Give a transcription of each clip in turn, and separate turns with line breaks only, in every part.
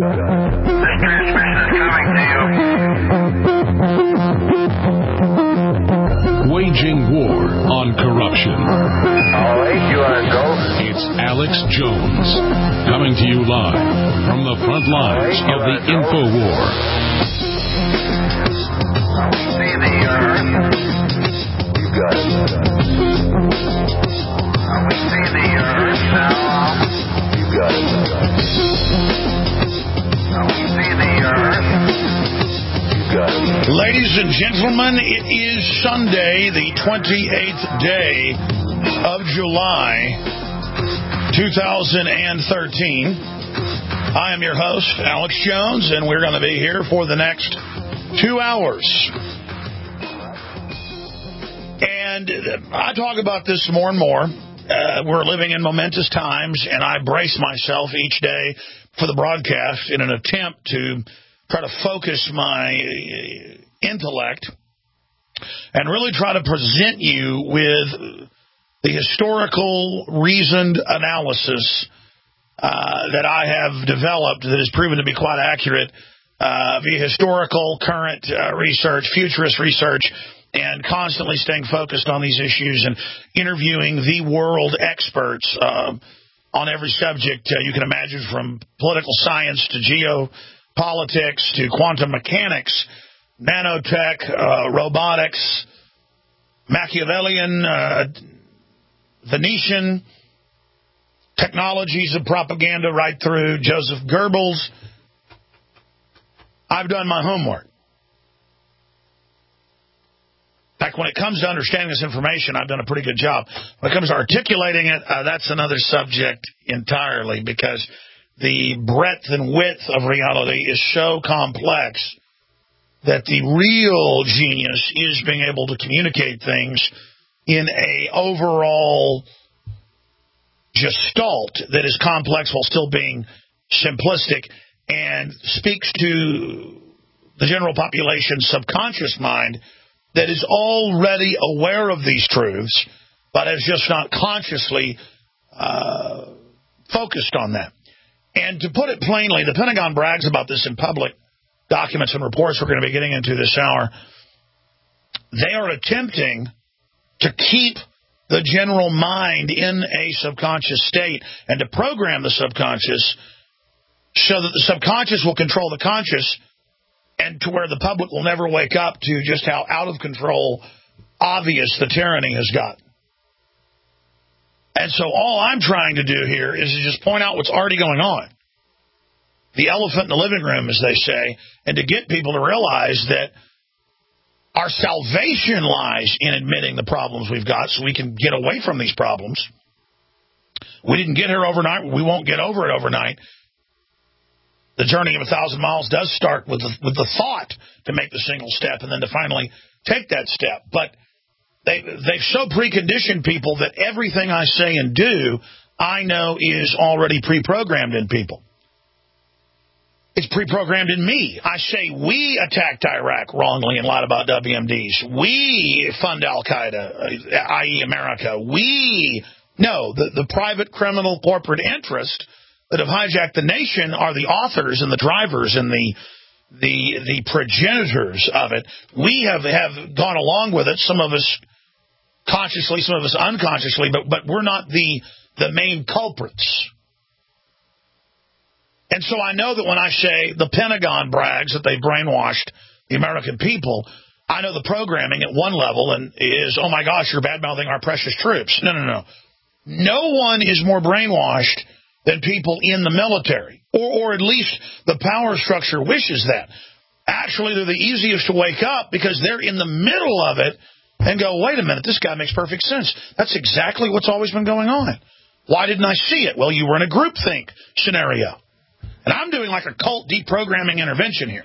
Waging war on corruption.
All right, you are go.
It's Alex Jones, coming to you live from the front lines of the info war.
See the earth. You got it. We see the earth now. You got it. We see the earth. You got it.
Ladies and gentlemen, it is Sunday, the 28th day of July, 2013. I am your host, Alex Jones, and we're going to be here for the next 2 hours. And I talk about this more and more. We're living in momentous times, and I brace myself each day for the broadcast in an attempt to try to focus my intellect and really try to present you with the historical, reasoned analysis that I have developed that has proven to be quite accurate via historical, current research, futurist research, and constantly staying focused on these issues and interviewing the world experts on every subject you can imagine, from political science to geopolitics to quantum mechanics, nanotech, robotics, Machiavellian, Venetian, technologies of propaganda, right through Joseph Goebbels. I've done my homework. In fact, when it comes to understanding this information, I've done a pretty good job. When it comes to articulating it, that's another subject entirely, because the breadth and width of reality is so complex that the real genius is being able to communicate things in a overall gestalt that is complex while still being simplistic and speaks to the general population's subconscious mind that is already aware of these truths, but has just not consciously focused on them. And to put it plainly, the Pentagon brags about this in public documents and reports we're going to be getting into this hour. They are attempting to keep the general mind in a subconscious state and to program the subconscious so that the subconscious will control the conscious, and to where the public will never wake up to just how out of control obvious the tyranny has gotten. And so all I'm trying to do here is to just point out what's already going on. The elephant in the living room, as they say, and to get people to realize that our salvation lies in admitting the problems we've got so we can get away from these problems. We didn't get here overnight. We won't get over it overnight. The journey of 1,000 miles does start with the thought to make the single step and then to finally take that step. But they've so preconditioned people that everything I say and do, I know is already pre-programmed in people. It's pre-programmed in me. I say we attacked Iraq wrongly and lied about WMDs. We fund Al-Qaeda, i.e. America. The private criminal corporate interest that have hijacked the nation are the authors and the drivers and the progenitors of it. We have gone along with it, some of us consciously, some of us unconsciously, but we're not the main culprits. And so I know that when I say the Pentagon brags that they brainwashed the American people, I know the programming at one level and is, oh my gosh, you're bad-mouthing our precious troops. No. No one is more brainwashed than people in the military, or at least the power structure wishes that. Actually, they're the easiest to wake up because they're in the middle of it and go, wait a minute, this guy makes perfect sense. That's exactly what's always been going on. Why didn't I see it? Well, you were in a groupthink scenario. And I'm doing like a cult deprogramming intervention here.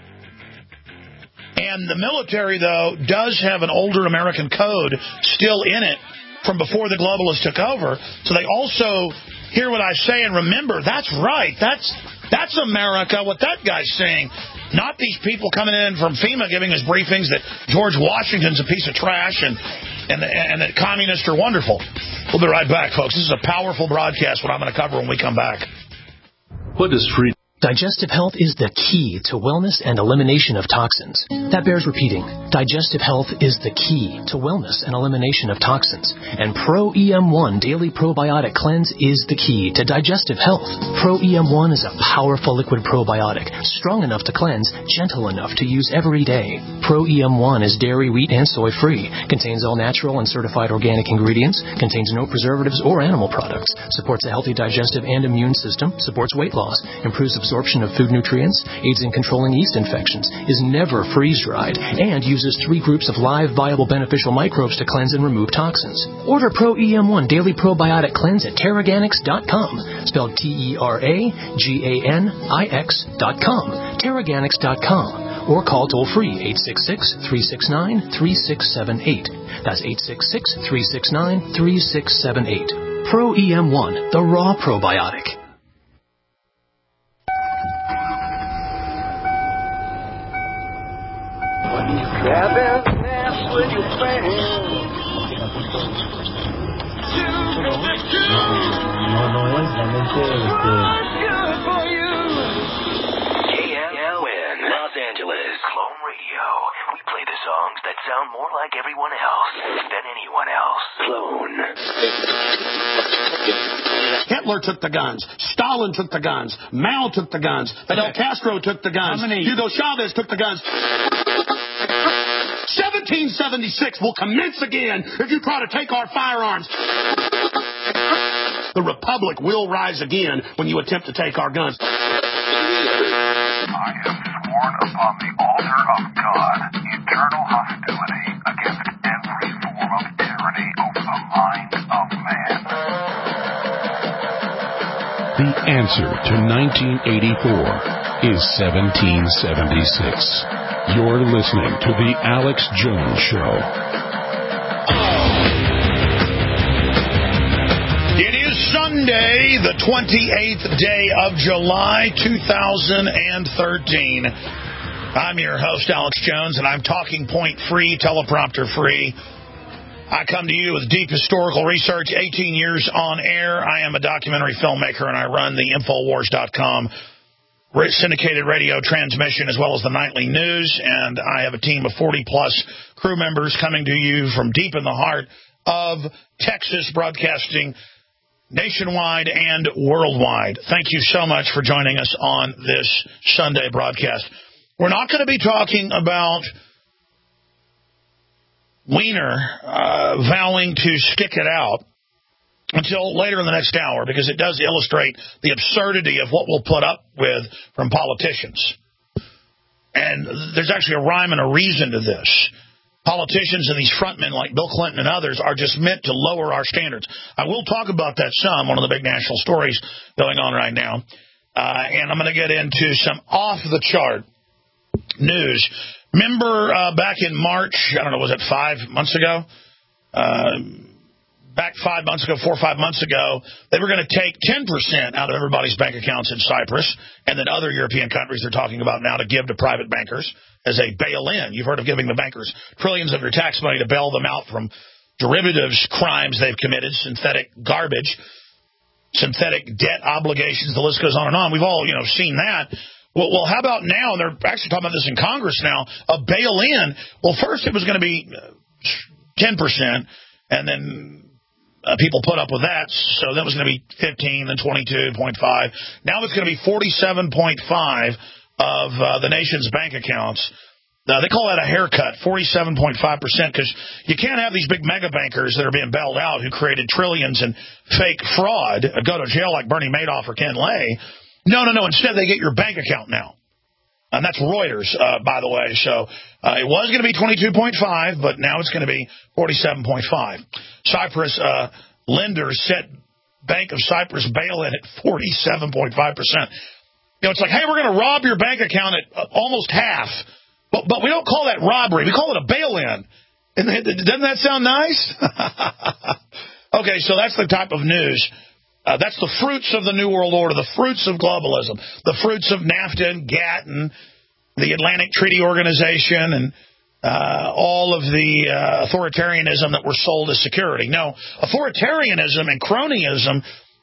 And the military, though, does have an older American code still in it from before the globalists took over. So they also hear what I say and remember, that's right. That's America, what that guy's saying. Not these people coming in from FEMA giving us briefings that George Washington's a piece of trash and that communists are wonderful. We'll be right back, folks. This is a powerful broadcast, what I'm going to cover when we come back.
What does free...
Digestive health is the key to wellness and elimination of toxins. That bears repeating. Digestive health is the key to wellness and elimination of toxins. And Pro EM1 Daily Probiotic Cleanse is the key to digestive health. Pro EM1 is a powerful liquid probiotic, strong enough to cleanse, gentle enough to use every day. Pro EM1 is dairy, wheat, and soy free, contains all natural and certified organic ingredients, contains no preservatives or animal products, supports a healthy digestive and immune system, supports weight loss, improves absorption of food nutrients, aids in controlling yeast infections, is never freeze-dried, and uses 3 groups of live, viable, beneficial microbes to cleanse and remove toxins. Order Pro EM1 Daily Probiotic Cleanse at Teraganix.com, spelled Teraganix.com, Teraganix.com, or call toll-free 866-369-3678. That's 866-369-3678. Pro EM1, the raw probiotic.
KLN, Los Angeles. Clone Radio. We play the songs that sound more like everyone else than anyone else. Clone.
Hitler took the guns. Stalin took the guns. Mao took the guns. Fidel Castro took the guns. Hugo Chavez took the guns. 1776 will commence again if you try to take our firearms. The Republic will rise again when you attempt to take our guns.
I have sworn upon the altar of God eternal hostility against every form of tyranny over the mind of man.
The answer to 1984 is 1776. You're listening to The Alex Jones Show.
It is Sunday, the 28th day of July, 2013. I'm your host, Alex Jones, and I'm talking point free, teleprompter free. I come to you with deep historical research, 18 years on air. I am a documentary filmmaker, and I run the Infowars.com syndicated radio transmission as well as the nightly news, and I have a team of 40-plus crew members coming to you from deep in the heart of Texas, broadcasting nationwide and worldwide. Thank you so much for joining us on this Sunday broadcast. We're not going to be talking about Weiner vowing to stick it out until later in the next hour, because it does illustrate the absurdity of what we'll put up with from politicians. And there's actually a rhyme and a reason to this. Politicians and these frontmen like Bill Clinton and others are just meant to lower our standards. I will talk about that some, one of the big national stories going on right now. And I'm going to get into some off-the-chart news. Remember back in March, I don't know, was it 5 months ago? Back 5 months ago, 4 or 5 months ago, they were going to take 10% out of everybody's bank accounts in Cyprus, and then other European countries they're talking about now to give to private bankers as a bail-in. You've heard of giving the bankers trillions of your tax money to bail them out from derivatives crimes they've committed, synthetic garbage, synthetic debt obligations, the list goes on and on. We've all, seen that. Well, how about now? They're actually talking about this in Congress now, a bail-in. Well, first it was going to be 10%, and then people put up with that, so that was going to be 15, then 22.5. Now it's going to be 47.5 of the nation's bank accounts. They call that a haircut, 47.5%, because you can't have these big mega bankers that are being bailed out who created trillions in fake fraud go to jail like Bernie Madoff or Ken Lay. No. Instead, they get your bank account now. And that's Reuters, by the way. So it was going to be 22.5, but now it's going to be 47.5. Cyprus lenders set Bank of Cyprus bail-in at 47.5%. It's like, hey, we're going to rob your bank account at almost half. But we don't call that robbery. We call it a bail-in. Doesn't that sound nice? Okay, so that's the type of news. That's the fruits of the New World Order, the fruits of globalism, the fruits of NAFTA and GATT and the Atlantic Treaty Organization and all of the authoritarianism that we're sold as security. No, authoritarianism and cronyism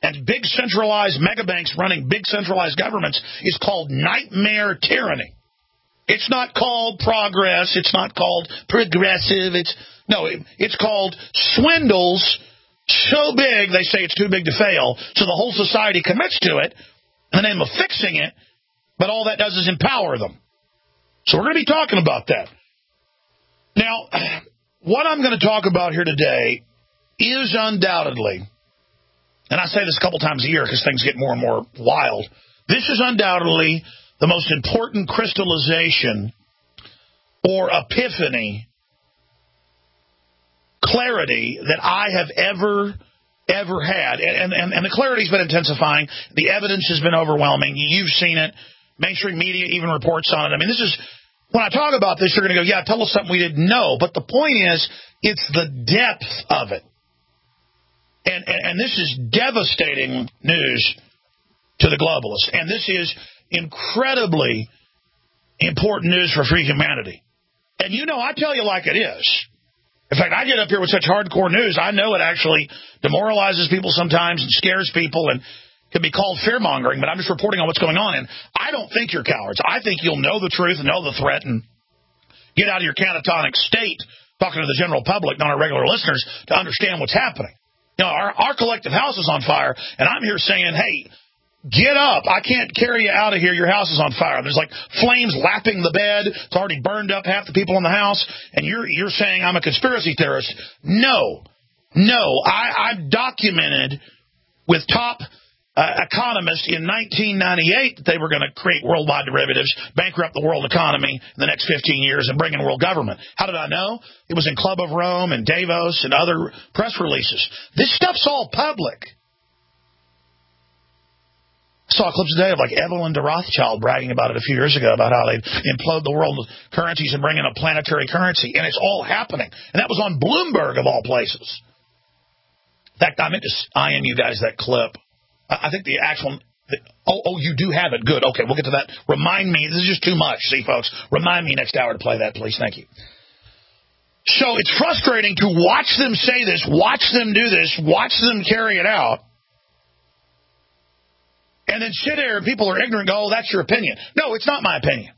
and big centralized mega banks running big centralized governments is called nightmare tyranny. It's not called progress. It's not called progressive. It's called swindles so big they say it's too big to fail, so the whole society commits to it in the name of fixing it, but all that does is empower them. So we're going to be talking about that. Now, what I'm going to talk about here today is undoubtedly, and I say this a couple times a year because things get more and more wild, this is undoubtedly the most important crystallization or epiphany, clarity that I have ever had. And the clarity's been intensifying. The evidence has been overwhelming. You've seen it. Mainstream media even reports on it. I mean, this is, when I talk about this, you're going to go, yeah, tell us something we didn't know. But the point is, it's the depth of it. And this is devastating news to the globalists. And this is incredibly important news for free humanity. And I tell you like it is. In fact, I get up here with such hardcore news, I know it actually demoralizes people sometimes and scares people and can be called fear-mongering, but I'm just reporting on what's going on. And I don't think you're cowards. I think you'll know the truth and know the threat and get out of your catatonic state, talking to the general public, not our regular listeners, to understand what's happening. Our collective house is on fire, and I'm here saying, hey, get up. I can't carry you out of here. Your house is on fire. There's like flames lapping the bed. It's already burned up half the people in the house. And you're saying I'm a conspiracy theorist. No. I've documented with top economists in 1998 that they were going to create worldwide derivatives, bankrupt the world economy in the next 15 years, and bring in world government. How did I know? It was in Club of Rome and Davos and other press releases. This stuff's all public. I saw clips today of like Evelyn de Rothschild bragging about it a few years ago, about how they'd implode the world currencies and bring in a planetary currency. And it's all happening. And that was on Bloomberg, of all places. In fact, I meant to IM you guys that clip. I think the actual... you do have it. Good. Okay, we'll get to that. Remind me. This is just too much. See, folks, remind me next hour to play that, please. Thank you. So it's frustrating to watch them say this, watch them do this, watch them carry it out. And then sit there and people are ignorant and go, oh, that's your opinion. No, it's not my opinion.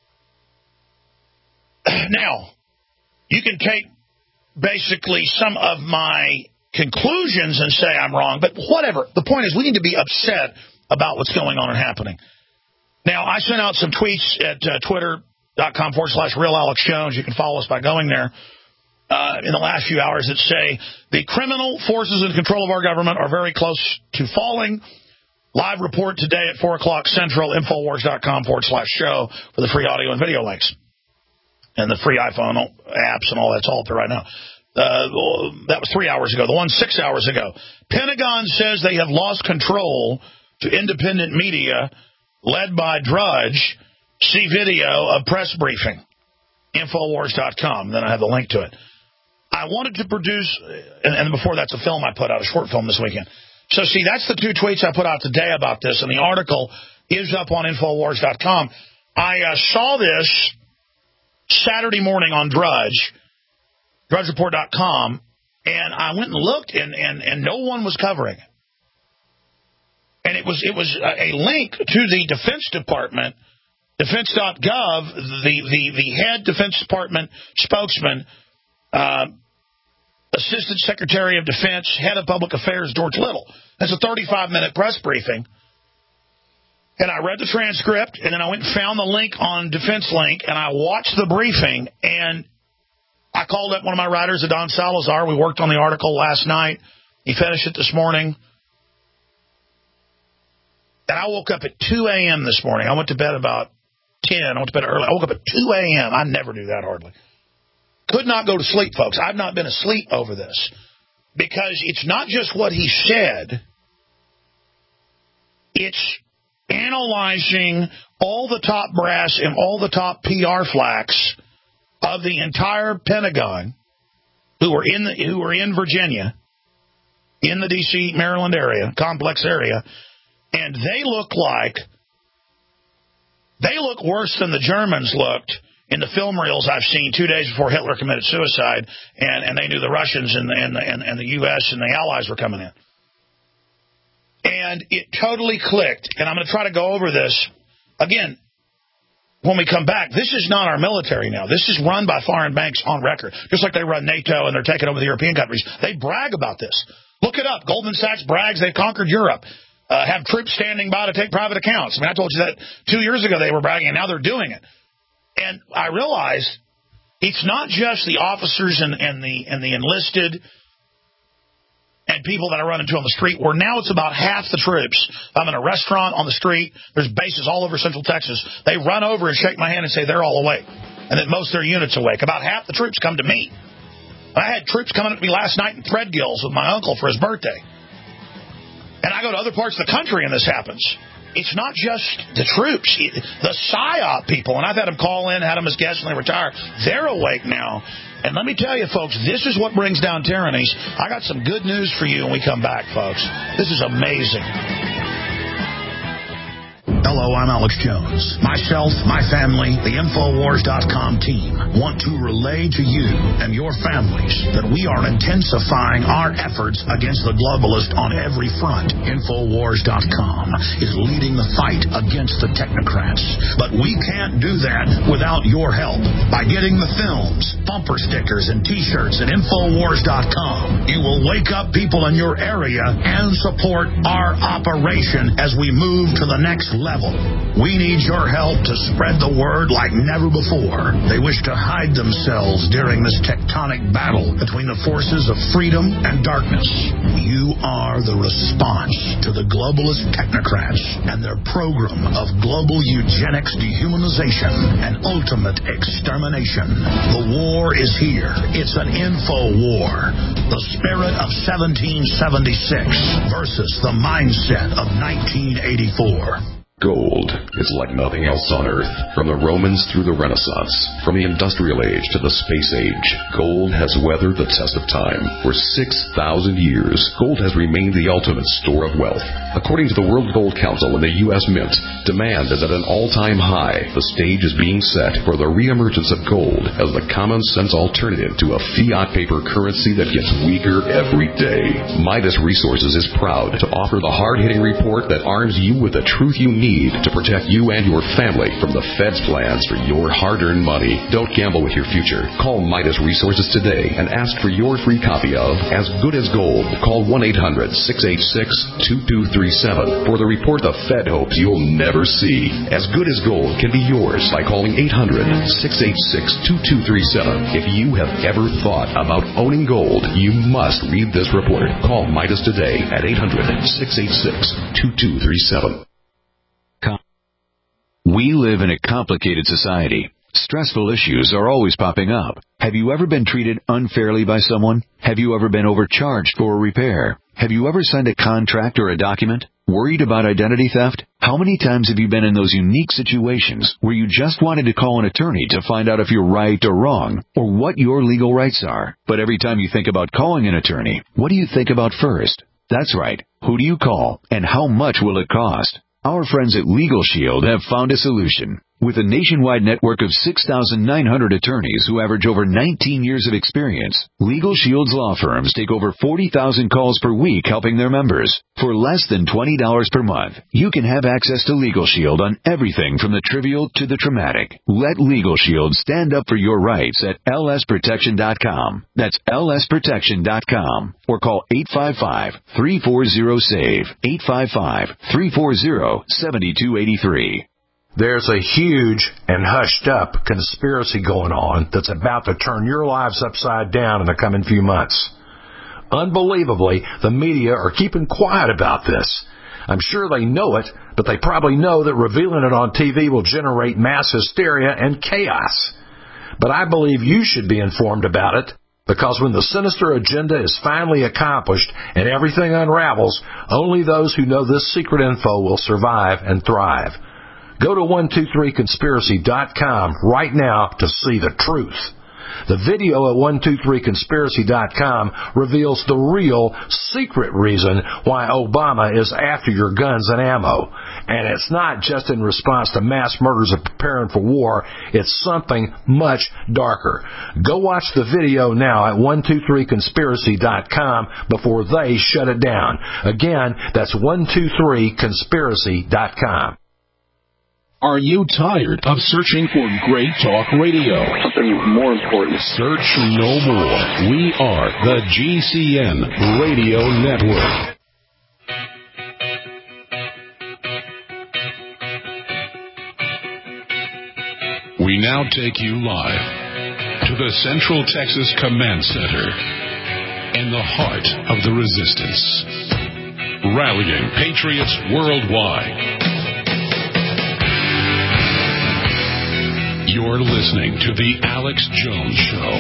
Now, you can take basically some of my conclusions and say I'm wrong, but whatever. The point is we need to be upset about what's going on and happening. Now, I sent out some tweets at twitter.com/RealAlexJones. You can follow us by going there in the last few hours that say the criminal forces in control of our government are very close to falling. Live report today at 4 o'clock Central, Infowars.com/show for the free audio and video links. And the free iPhone apps and all that's all up there right now. That was 3 hours ago. The one 6 hours ago. Pentagon says they have lost control to independent media led by Drudge. See video of press briefing. Infowars.com. Then I have the link to it. I wanted to produce, and before that's a film I put out, a short film this weekend. So, see, that's the two tweets I put out today about this, and the article is up on Infowars.com. I saw this Saturday morning on Drudge, DrudgeReport.com, and I went and looked, and no one was covering it. And it was a link to the Defense Department, Defense.gov, the head Defense Department spokesman, Assistant Secretary of Defense, Head of Public Affairs, George Little. That's a 35-minute press briefing. And I read the transcript, and then I went and found the link on Defense Link, and I watched the briefing, and I called up one of my writers, Adon Salazar. We worked on the article last night. He finished it this morning. And I woke up at 2 a.m. this morning. I went to bed about 10. I went to bed early. I woke up at 2 a.m. I never do that hardly. Could not go to sleep, folks. I've not been asleep over this. Because it's not just what he said. It's analyzing all the top brass and all the top PR flacks of the entire Pentagon who are in Virginia, in the D.C., Maryland area, complex area, and they look worse than the Germans looked in the film reels I've seen 2 days before Hitler committed suicide, and they knew the Russians and the U.S. and the Allies were coming in. And it totally clicked. And I'm going to try to go over this. Again, when we come back, this is not our military now. This is run by foreign banks on record. Just like they run NATO and they're taking over the European countries. They brag about this. Look it up. Goldman Sachs brags they've conquered Europe. Have troops standing by to take private accounts. I mean, I told you that 2 years ago they were bragging, and now they're doing it. And I realized it's not just the officers and the enlisted and people that I run into on the street, where now it's about half the troops. If I'm in a restaurant on the street, there's bases all over Central Texas. They run over and shake my hand and say they're all awake, and that most of their units awake. About half the troops come to me. I had troops coming up to me last night in Threadgills with my uncle for his birthday. And I go to other parts of the country and this happens. It's not just the troops, the PSYOP people. And I've had them call in, had them as guests when they retire. They're awake now. And let me tell you, folks, this is what brings down tyrannies. I got some good news for you when we come back, folks. This is amazing.
Hello, I'm Alex Jones. Myself, my family, the Infowars.com team want to relay to you and your families that we are intensifying our efforts against the globalist on every front. Infowars.com is leading the fight against the technocrats. But we can't do that without your help. By getting the films, bumper stickers, and T-shirts at Infowars.com, you will wake up people in your area and support our operation as we move to the next level. We need your help to spread the word like never before. They wish to hide themselves during this tectonic battle between the forces of freedom and darkness. You are the response to the globalist technocrats and their program of global eugenics, dehumanization, and ultimate extermination. The war is here. It's an info war. The spirit of 1776 versus the mindset of 1984.
Gold is like nothing else on Earth. From the Romans through the Renaissance, from the Industrial Age to the Space Age, gold has weathered the test of time. For 6,000 years, gold has remained the ultimate store of wealth. According to the World Gold Council and the U.S. Mint, demand is at an all-time high. The stage is being set for the reemergence of gold as the common-sense alternative to a fiat paper currency that gets weaker every day. Midas Resources is proud to offer the hard-hitting report that arms you with the truth you need to protect you and your family from the Fed's plans for your hard-earned money. Don't gamble with your future. Call Midas Resources today and ask for your free copy of As Good as Gold. Call 1-800-686-2237 for the report the Fed hopes you'll never see. As Good as Gold can be yours by calling 800-686-2237. If you have ever thought about owning gold, you must read this report. Call Midas today at 800-686-2237.
We live in a complicated society. Stressful issues are always popping up. Have you ever been treated unfairly by someone? Have you ever been overcharged for a repair? Have you ever signed a contract or a document? Worried about identity theft? How many times have you been in those unique situations where you just wanted to call an attorney to find out if you're right or wrong, or what your legal rights are? But every time you think about calling an attorney, what do you think about first? That's right. Who do you call, and how much will it cost? Our friends at Legal Shield have found a solution. With a nationwide network of 6,900 attorneys who average over 19 years of experience, Legal Shield's law firms take over 40,000 calls per week helping their members. For less than $20 per month, you can have access to Legal Shield on everything from the trivial to the traumatic. Let Legal Shield stand up for your rights at lsprotection.com. That's lsprotection.com. Or call 855-340-SAVE, 855-340-7283.
There's a huge and hushed-up conspiracy going on that's about to turn your lives upside down in the coming few months. Unbelievably, the media are keeping quiet about this. I'm sure they know it, but they probably know that revealing it on TV will generate mass hysteria and chaos. But I believe you should be informed about it, because when the sinister agenda is finally accomplished and everything unravels, only those who know this secret info will survive and thrive. Go to 123conspiracy.com right now to see the truth. The video at 123conspiracy.com reveals the real, secret reason why Obama is after your guns and ammo. And it's not just in response to mass murders of preparing for war. It's something much darker. Go watch the video now at 123conspiracy.com before they shut it down. Again, that's 123conspiracy.com.
Are you tired of searching for great talk radio?
Something more important.
Search no more. We are the GCN Radio Network. We now take you live to the Central Texas Command Center in the heart of the resistance. Rallying patriots worldwide. You're listening to The Alex Jones Show.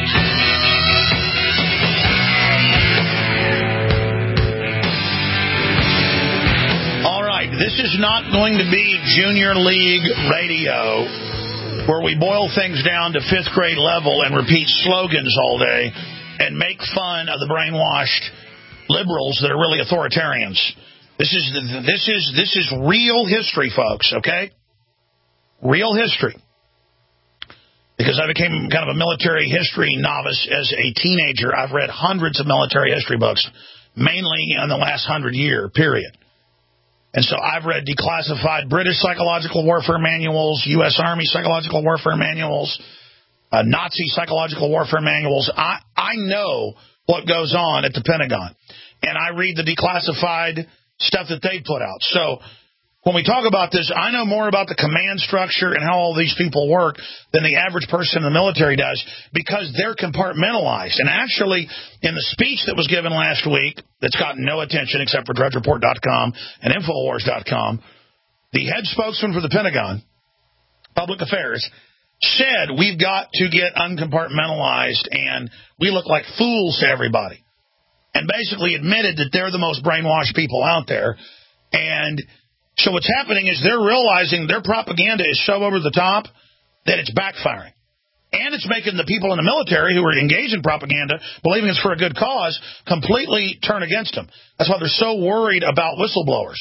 All right, this is not going to be Junior League radio where we boil things down to fifth grade level and repeat slogans all day and make fun of the brainwashed liberals that are really authoritarians. This is real history, folks, okay? Real history. Because I became kind of a military history novice as a teenager. I've read hundreds of military history books, mainly in the last 100-year period. And so I've read declassified British psychological warfare manuals, U.S. Army psychological warfare manuals, Nazi psychological warfare manuals. I know what goes on at the Pentagon. And I read the declassified stuff that they put out. So when we talk about this, I know more about the command structure and how all these people work than the average person in the military does because they're compartmentalized. And actually, in the speech that was given last week that's gotten no attention except for DrudgeReport.com and Infowars.com, the head spokesman for the Pentagon, Public Affairs, said we've got to get uncompartmentalized and we look like fools to everybody. And basically admitted that they're the most brainwashed people out there. And so what's happening is they're realizing their propaganda is so over the top that it's backfiring. And it's making the people in the military who are engaged in propaganda, believing it's for a good cause, completely turn against them. That's why they're so worried about whistleblowers.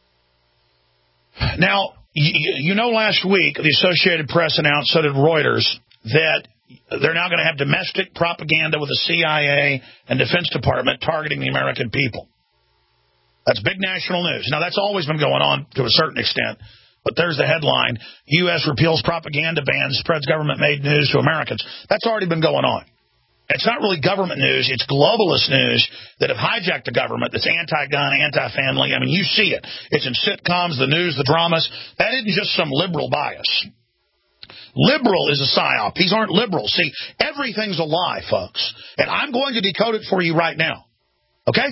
Now, you know last week the Associated Press announced, so did Reuters, that they're now going to have domestic propaganda with the CIA and Defense Department targeting the American people. That's big national news. Now, that's always been going on to a certain extent, but there's the headline, U.S. repeals propaganda ban, spreads government-made news to Americans. That's already been going on. It's not really government news. It's globalist news that have hijacked the government that's anti-gun, anti-family. I mean, you see it. It's in sitcoms, the news, the dramas. That isn't just some liberal bias. Liberal is a psyop. These aren't liberals. See, everything's a lie, folks. And I'm going to decode it for you right now. Okay?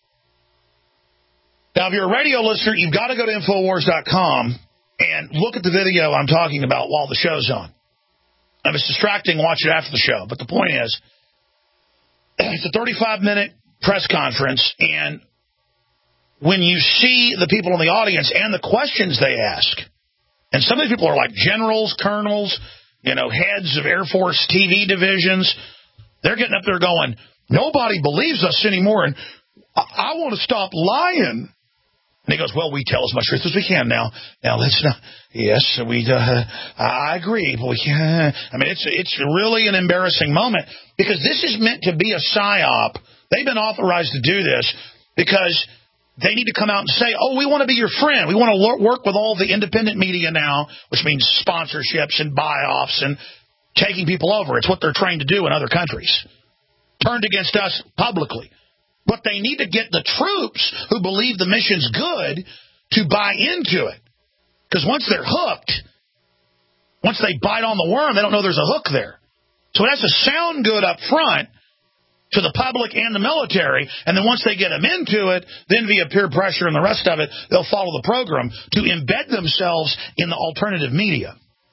Now, if you're a radio listener, you've got to go to Infowars.com and look at the video I'm talking about while the show's on. If it's distracting, watch it after the show. But the point is, it's a 35-minute press conference, and when you see the people in the audience and the questions they ask, and some of these people are like generals, colonels, heads of Air Force TV divisions, they're getting up there going, nobody believes us anymore, and I want to stop lying. And he goes, well, we tell as much truth as we can now. Now, let's not. Yes, I agree, but we can't. I mean, it's really an embarrassing moment because this is meant to be a psyop. They've been authorized to do this because they need to come out and say, oh, we want to be your friend. We want to work with all the independent media now, which means sponsorships and buy-offs and taking people over. It's what they're trained to do in other countries. Turned against us publicly. But they need to get the troops who believe the mission's good to buy into it. Because once they're hooked, once they bite on the worm, they don't know there's a hook there. So it has to sound good up front to the public and the military, and then once they get them into it, then via peer pressure and the rest of it, they'll follow the program to embed themselves in the alternative media.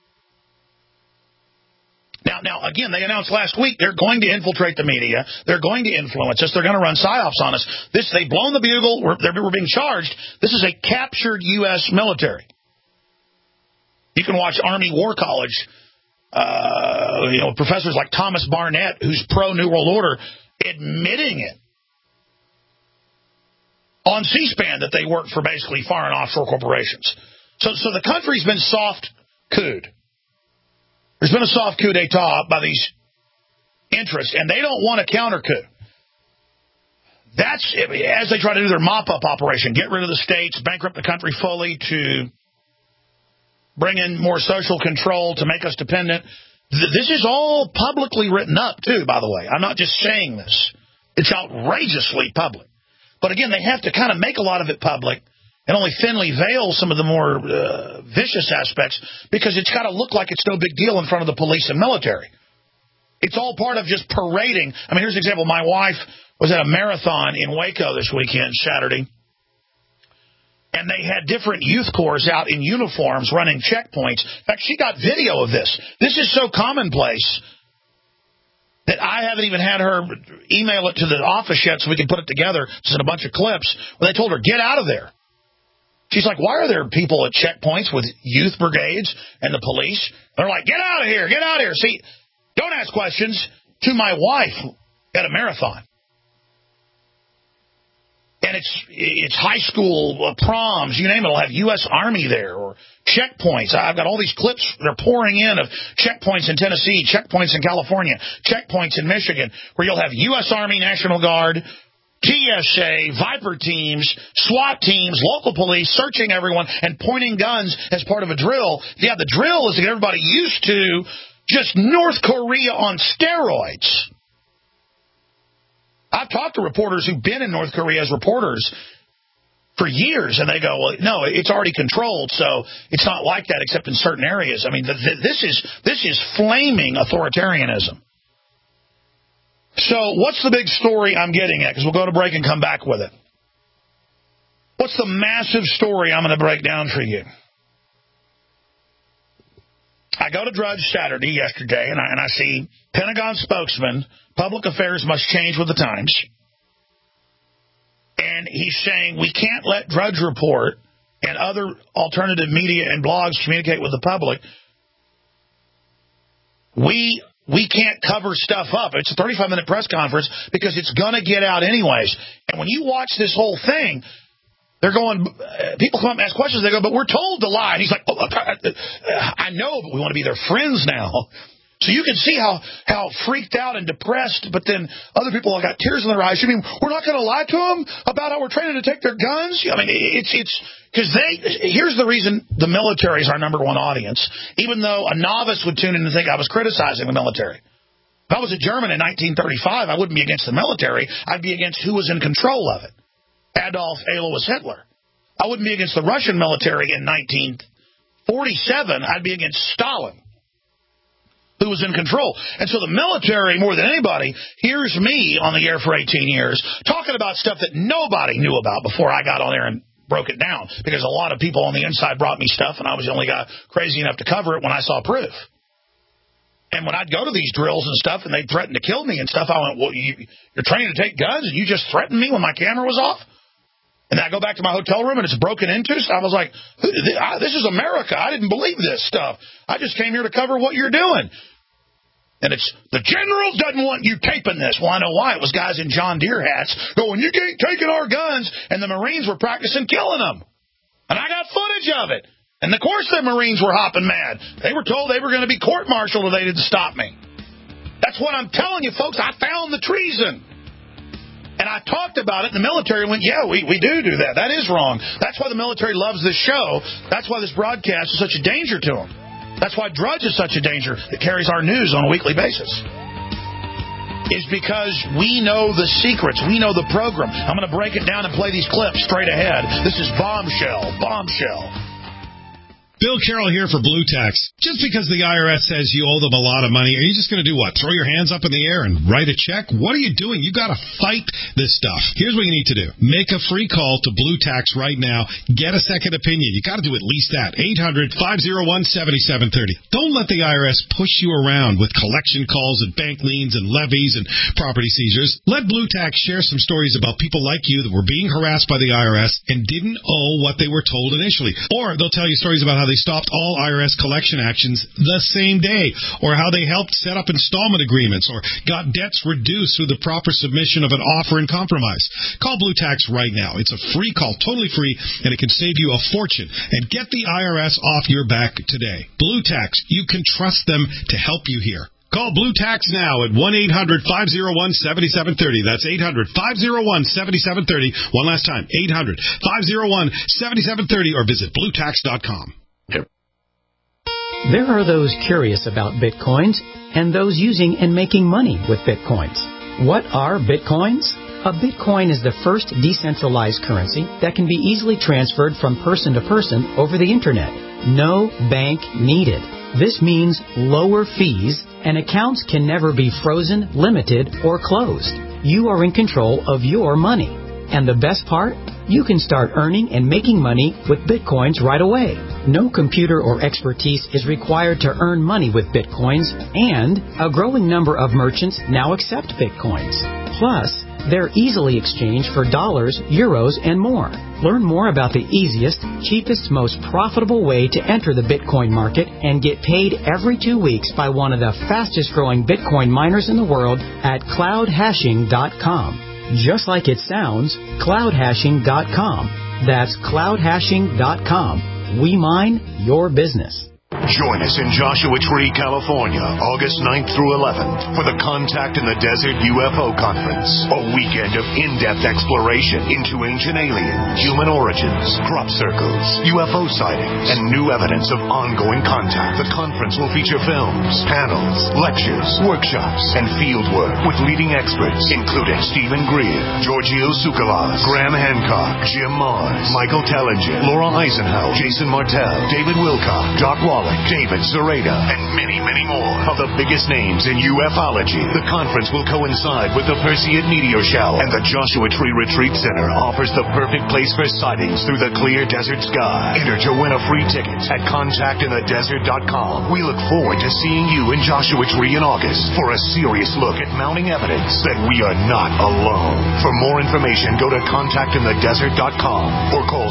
Now, again, they announced last week they're going to infiltrate the media. They're going to influence us. They're going to run psyops on us. They've blown the bugle. We're being charged. This is a captured U.S. military. You can watch Army War College professors like Thomas Barnett, who's pro-New World Order, admitting it on C-SPAN that they work for basically foreign offshore corporations. So the country's been soft couped. There's been a soft coup d'etat by these interests, and they don't want a counter coup. That's as they try to do their mop-up operation, get rid of the states, bankrupt the country fully to bring in more social control to make us dependent. This is all publicly written up, too, by the way. I'm not just saying this. It's outrageously public. But again, they have to kind of make a lot of it public and only thinly veil some of the more vicious aspects because it's got to look like it's no big deal in front of the police and military. It's all part of just parading. I mean, here's an example. My wife was at a marathon in Waco this weekend, Saturday, and they had different youth corps out in uniforms running checkpoints. In fact, she got video of this. This is so commonplace that I haven't even had her email it to the office yet so we can put it together. It's in a bunch of clips where they told her, get out of there. She's like, why are there people at checkpoints with youth brigades and the police? They're like, get out of here, get out of here. See, don't ask questions to my wife at a marathon. And it's high school proms, you name it. It'll have U.S. Army there or checkpoints. I've got all these clips they're pouring in of checkpoints in Tennessee, checkpoints in California, checkpoints in Michigan, where you'll have U.S. Army, National Guard, TSA, Viper teams, SWAT teams, local police searching everyone and pointing guns as part of a drill. Yeah, the drill is to get everybody used to just North Korea on steroids. I've talked to reporters who've been in North Korea as reporters for years, and they go, well, no, it's already controlled, so it's not like that except in certain areas. I mean, this is flaming authoritarianism. So what's the big story I'm getting at? Because we'll go to break and come back with it. What's the massive story I'm going to break down for you? I go to Drudge Saturday yesterday, and I see Pentagon spokesman, public affairs must change with the times. And he's saying we can't let Drudge Report and other alternative media and blogs communicate with the public. We can't cover stuff up. It's a 35-minute press conference because it's going to get out anyways. And when you watch this whole thing, they're going, people come up and ask questions. They go, but we're told to lie. And he's like, oh, I know, but we want to be their friends now. So you can see how freaked out and depressed, but then other people have got tears in their eyes. You mean we're not going to lie to them about how we're training to take their guns? I mean, it's because here's the reason the military is our number one audience, even though a novice would tune in and think I was criticizing the military. If I was a German in 1935, I wouldn't be against the military. I'd be against who was in control of it. Adolf Alois Hitler. I wouldn't be against the Russian military in 1947. I'd be against Stalin, who was in control. And so the military, more than anybody, hears me on the air for 18 years talking about stuff that nobody knew about before I got on there and broke it down, because a lot of people on the inside brought me stuff, and I was the only guy crazy enough to cover it when I saw proof. And when I'd go to these drills and stuff, and they'd threaten to kill me and stuff, I went, well, you're training to take guns, and you just threatened me when my camera was off? And then I go back to my hotel room, and it's broken into. So I was like, this is America. I didn't believe this stuff. I just came here to cover what you're doing. And it's, the general doesn't want you taping this. Well, I know why. It was guys in John Deere hats going, you ain't taking our guns. And the Marines were practicing killing them. And I got footage of it. And of course the Marines were hopping mad. They were told they were going to be court-martialed if they didn't stop me. That's what I'm telling you, folks. I found the treason. And I talked about it, and the military went, yeah, we do that. That is wrong. That's why the military loves this show. That's why this broadcast is such a danger to them. That's why Drudge is such a danger that carries our news on a weekly basis. Is because we know the secrets. We know the program. I'm going to break it down and play these clips straight ahead. This is Bombshell.
Bill Carroll here for Blue Tax. Just because the IRS says you owe them a lot of money, are you just going to do what? Throw your hands up in the air and write a check? What are you doing? You got to fight this stuff. Here's what you need to do. Make a free call to Blue Tax right now. Get a second opinion. You got to do at least that. 800-501-7730. Don't let the IRS push you around with collection calls and bank liens and levies and property seizures. Let Blue Tax share some stories about people like you that were being harassed by the IRS and didn't owe what they were told initially. Or they'll tell you stories about how how they stopped all IRS collection actions the same day, or how they helped set up installment agreements, or got debts reduced through the proper submission of an offer and compromise. Call Blue Tax right now. It's a free call, totally free, and it can save you a fortune. And get the IRS off your back today. Blue Tax, you can trust them to help you here. Call Blue Tax now at 1-800-501-7730. That's 800-501-7730. One last time, 800-501-7730, or visit BlueTax.com.
There are those curious about Bitcoins and those using and making money with Bitcoins. What are Bitcoins? A Bitcoin is the first decentralized currency that can be easily transferred from person to person over the Internet. No bank needed. This means lower fees, and accounts can never be frozen, limited, or closed. You are in control of your money. And the best part? You can start earning and making money with Bitcoins right away. No computer or expertise is required to earn money with Bitcoins, and a growing number of merchants now accept Bitcoins. Plus, they're easily exchanged for dollars, euros, and more. Learn more about the easiest, cheapest, most profitable way to enter the Bitcoin market and get paid every 2 weeks by one of the fastest growing Bitcoin miners in the world at cloudhashing.com. Just like it sounds, cloudhashing.com. That's cloudhashing.com. We mine your business.
Join us in Joshua Tree, California, August 9th through 11th for the Contact in the Desert UFO Conference, a weekend of in-depth exploration into ancient aliens, human origins, crop circles, UFO sightings, and new evidence of ongoing contact. The conference will feature films, panels, lectures, workshops, and fieldwork with leading experts, including Stephen Greer, Giorgio Tsoukalos, Graham Hancock, Jim Mars, Michael Tellinger, Laura Eisenhower, Jason Martell, David Wilcock, Doc Wallach, David Zareda, and many, many more of the biggest names in ufology. The conference will coincide with the Perseid meteor shower, and the Joshua Tree Retreat Center offers the perfect place for sightings through the clear desert sky. Enter to win a free ticket at contactinthedesert.com. We look forward to seeing you in Joshua Tree in August for a serious look at mounting evidence that we are not alone. For more information, go to contactinthedesert.com or call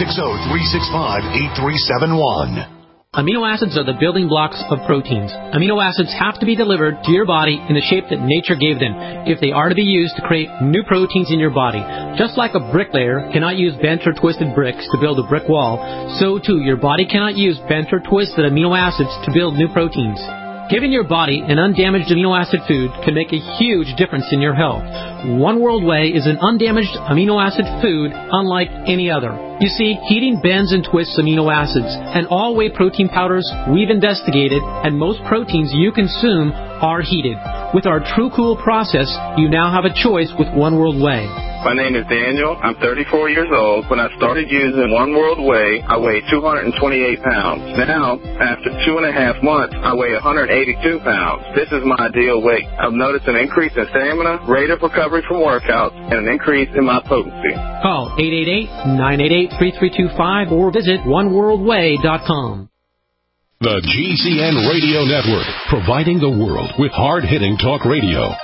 760-365-8371.
Amino acids are the building blocks of proteins. Amino acids have to be delivered to your body in the shape that nature gave them if they are to be used to create new proteins in your body. Just like a bricklayer cannot use bent or twisted bricks to build a brick wall, so too your body cannot use bent or twisted amino acids to build new proteins. Giving your body an undamaged amino acid food can make a huge difference in your health. One World Whey is an undamaged amino acid food unlike any other. You see, heating bends and twists amino acids, and all whey protein powders we've investigated, and most proteins you consume are heated. With our True Cool process, you now have a choice with One World Whey.
My name is Daniel. I'm 34 years old. When I started using One World Whey, I weighed 228 pounds. Now, after 2.5 months, I weigh 182 pounds. This is my ideal weight. I've noticed an increase in stamina, rate of recovery from workouts, and an increase in my potency.
Call 888-988-3325 or visit oneworldway.com.
The GCN Radio Network, providing the world with hard-hitting talk radio.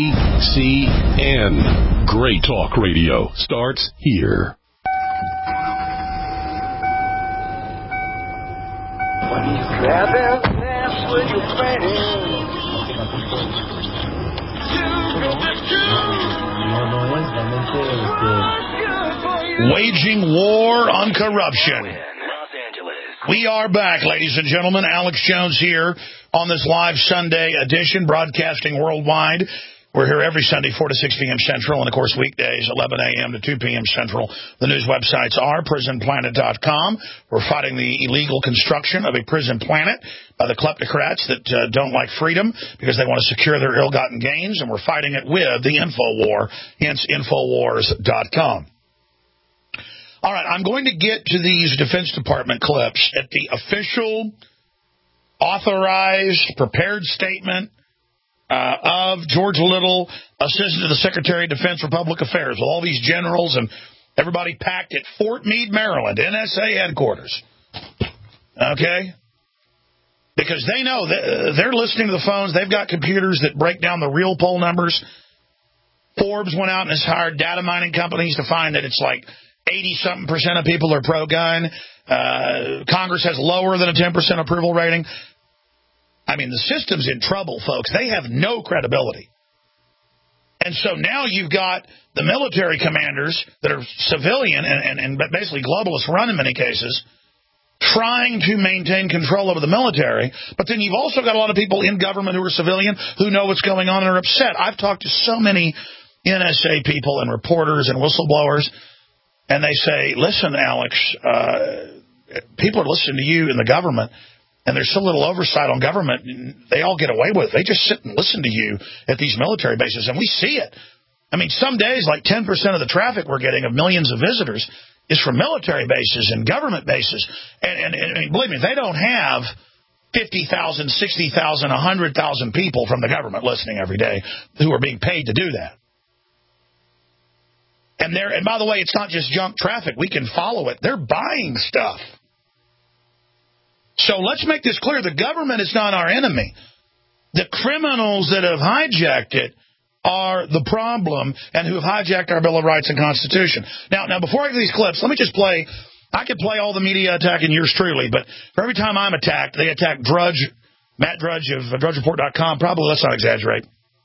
GCN. Great talk radio starts here.
Waging war on corruption. We are back, ladies and gentlemen. Alex Jones here on this live Sunday edition, broadcasting worldwide. We're here every Sunday, 4 to 6 p.m. Central, and, of course, weekdays, 11 a.m. to 2 p.m. Central. The news websites are prisonplanet.com. We're fighting the illegal construction of a prison planet by the kleptocrats that don't like freedom because they want to secure their ill-gotten gains, and we're fighting it with the InfoWar, hence Infowars.com. All right, I'm going to get to these Defense Department clips at the official, authorized, prepared statement of George Little, Assistant to the Secretary of Defense for Public Affairs, with all these generals and everybody packed at Fort Meade, Maryland, NSA headquarters. Okay? Because they know they're listening to the phones. They've got computers that break down the real poll numbers. Forbes went out and has hired data mining companies to find that it's like 80-something% of people are pro-gun. Congress has lower than a 10% approval rating. I mean, the system's in trouble, folks. They have no credibility. And so now you've got the military commanders that are civilian and basically globalists run in many cases, trying to maintain control over the military. But then you've also got a lot of people in government who are civilian who know what's going on and are upset. I've talked to so many NSA people and reporters and whistleblowers, and they say, listen, Alex, people are listening to you in the government, and there's so little oversight on government, they all get away with it. They just sit and listen to you at these military bases, and we see it. I mean, some days, like 10% of the traffic we're getting of millions of visitors is from military bases and government bases. And believe me, they don't have 50,000, 60,000, 100,000 people from the government listening every day who are being paid to do that. And by the way, it's not just junk traffic. We can follow it. They're buying stuff. So let's make this clear. The government is not our enemy. The criminals that have hijacked it are the problem and who have hijacked our Bill of Rights and Constitution. Now, before I get these clips, let me just play. I could play all the media attacking yours truly, but for every time I'm attacked, they attack Drudge, Matt Drudge of DrudgeReport.com. Probably, let's not exaggerate,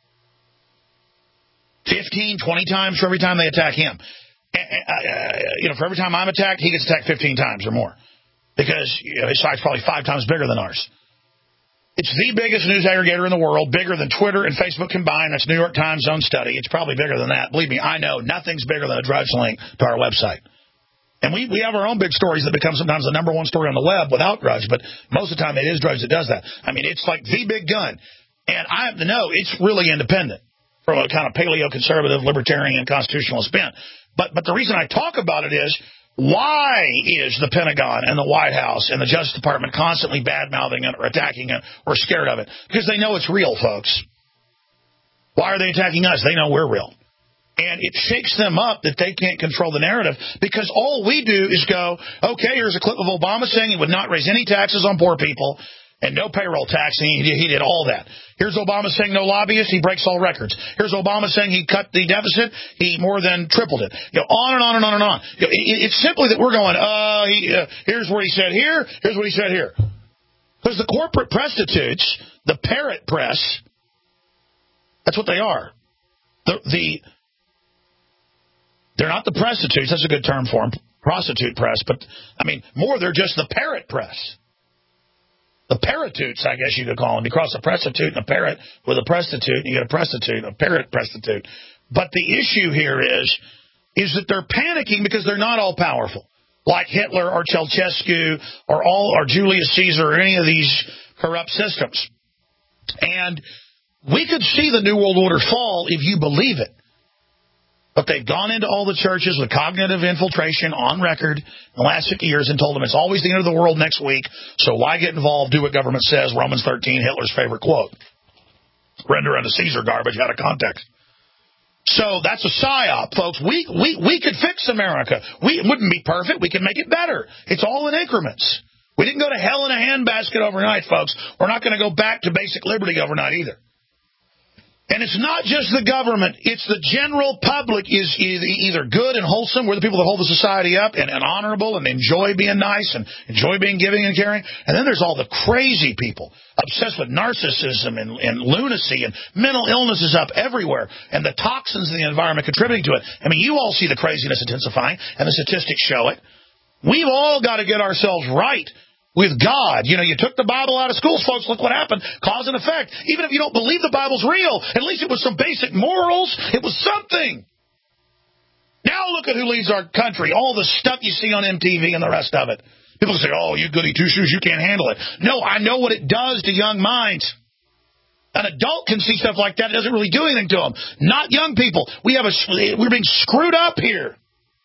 15, 20 times for every time they attack him. For every time I'm attacked, he gets attacked 15 times or more. Because his site's probably 5 times bigger than ours. It's the biggest news aggregator in the world, bigger than Twitter and Facebook combined. That's New York Times' own study. It's probably bigger than that. Believe me, I know. Nothing's bigger than a Drudge link to our website. And we have our own big stories that become sometimes the number one story on the web without Drudge, but most of the time it is Drudge that does that. I mean, it's like the big gun. And I have to know it's really independent from a kind of paleo-conservative, libertarian, constitutionalist bent. But the reason I talk about it is, why is the Pentagon and the White House and the Justice Department constantly bad-mouthing it or attacking it or scared of it? Because they know it's real, folks. Why are they attacking us? They know we're real. And it shakes them up that they can't control the narrative because all we do is go, okay, here's a clip of Obama saying he would not raise any taxes on poor people and no payroll tax, and he did all that. Here's Obama saying no lobbyists, he breaks all records. Here's Obama saying he cut the deficit, he more than tripled it. On and on and on and on. It's simply that we're going, here's what he said here, here's what he said here. Because the corporate prostitutes, the parrot press, that's what they are. They're not the prostitutes, that's a good term for them, prostitute press, but, I mean, more they're just the parrot press. The parrotoots, I guess you could call them. You cross a prostitute and a parrot with a prostitute, and you get a prostitute, a parrot prostitute. But the issue here is that they're panicking because they're not all powerful, like Hitler or Ceausescu or Julius Caesar or any of these corrupt systems. And we could see the New World Order fall if you believe it. But they've gone into all the churches with cognitive infiltration on record in the last 50 years and told them it's always the end of the world next week, so why get involved, do what government says, Romans 13, Hitler's favorite quote. Render unto Caesar garbage out of context. So that's a psyop, folks. We could fix America. It wouldn't be perfect. We can make it better. It's all in increments. We didn't go to hell in a handbasket overnight, folks. We're not going to go back to basic liberty overnight either. And it's not just the government. It's the general public is either good and wholesome. We're the people that hold the society up and honorable and enjoy being nice and enjoy being giving and caring. And then there's all the crazy people obsessed with narcissism and lunacy and mental illnesses up everywhere and the toxins in the environment contributing to it. I mean, you all see the craziness intensifying and the statistics show it. We've all got to get ourselves right with God. You took the Bible out of schools, folks. Look what happened. Cause and effect. Even if you don't believe the Bible's real, at least it was some basic morals. It was something. Now look at who leads our country. All the stuff you see on MTV and the rest of it. People say, oh, you goody two-shoes, you can't handle it. No, I know what it does to young minds. An adult can see stuff like that. It doesn't really do anything to them. Not young people. We're being screwed up here.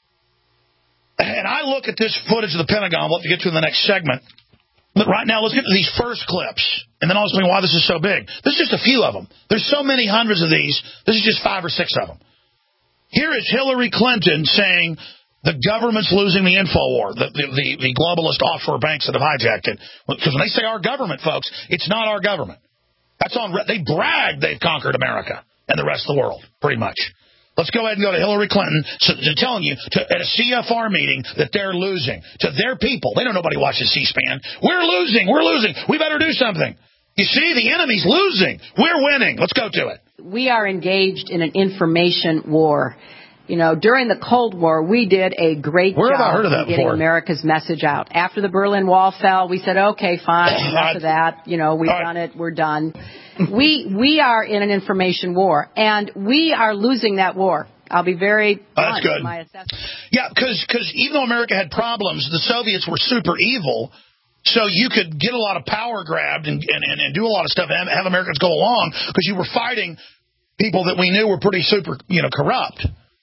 And I look at this footage of the Pentagon. We'll have to get to in the next segment. But right now, let's get to these first clips, and then I'll explain why this is so big. This is just a few of them. There's so many hundreds of these. This is just 5 or 6 of them. Here is Hillary Clinton saying the government's losing the info war, the globalist offshore banks that have hijacked it. Because when they say our government, folks, it's not our government. They brag they've conquered America and the rest of the world, pretty much. Let's go ahead and go to Hillary Clinton telling you at a CFR meeting that they're losing to their people. They don't nobody watches C-SPAN. We're losing. We better do something. You see, the enemy's losing. We're winning. Let's go to it.
We are engaged in an information war. You know, during the Cold War, we did a great job of getting America's message out. After the Berlin Wall fell, we said, okay, fine, enough of that. You know, we've done it. We're done. We are in an information war, and we are losing that war. I'll be very blunt in my assessment.
Yeah, because even though America had problems, the Soviets were super evil. So you could get a lot of power grabbed and do a lot of stuff and have Americans go along because you were fighting people that we knew were pretty super, corrupt.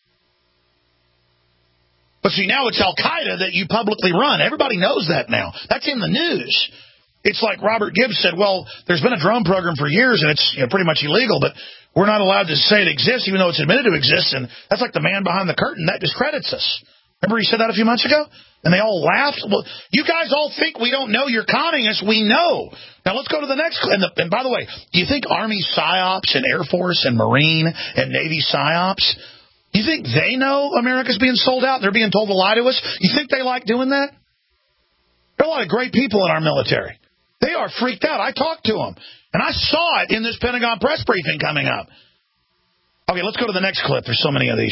But see, now it's Al-Qaeda that you publicly run. Everybody knows that now. That's in the news. It's like Robert Gibbs said, well, there's been a drone program for years, and it's pretty much illegal, but we're not allowed to say it exists, even though it's admitted to exist. And that's like the man behind the curtain. That discredits us. Remember he said that a few months ago? And they all laughed. Well, you guys all think we don't know you're conning us. We know. Now let's go to the next. And by the way, do you think Army PSYOPs and Air Force and Marine and Navy PSYOPs, you think they know America's being sold out and they're being told to lie to us? You think they like doing that? There are a lot of great people in our military. They are freaked out. I talked to them. And I saw it in this Pentagon press briefing coming up. Okay, let's go to the next clip. There's so many of these.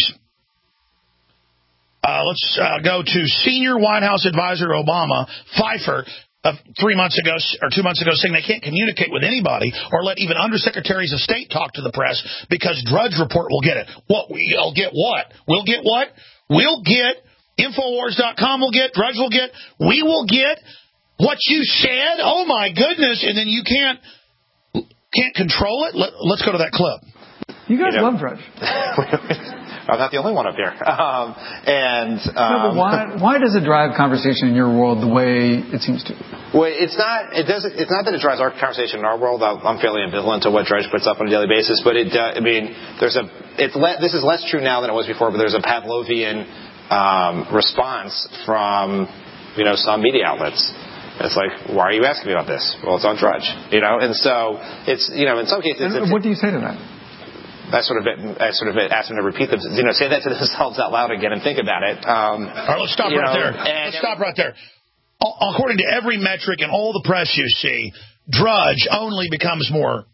Let's go to senior White House advisor to Obama, Pfeiffer, 2 months ago, saying they can't communicate with anybody or let even undersecretaries of state talk to the press because Drudge Report will get it. We'll get what? We'll get what? We'll get Infowars.com will get, Drudge will get, we will get what you said. Oh, my goodness. And then you can't control it. Let's go to that clip.
You guys love Drudge.
I'm not the only one up here.
No, but why does it drive conversation in your world the way it seems to?
Well, it's not that it drives our conversation in our world. I'm fairly ambivalent to what Drudge puts up on a daily basis, but this is less true now than it was before. But there's a Pavlovian response from some media outlets. It's like, why are you asking me about this? Well, it's on Drudge, and so it's in some cases.
What do you say to that?
I sort of asked them to repeat them. Say that to themselves out loud again and think about it.
All right, let's stop right there. Let's stop right there. According to every metric and all the press you see, Drudge only becomes more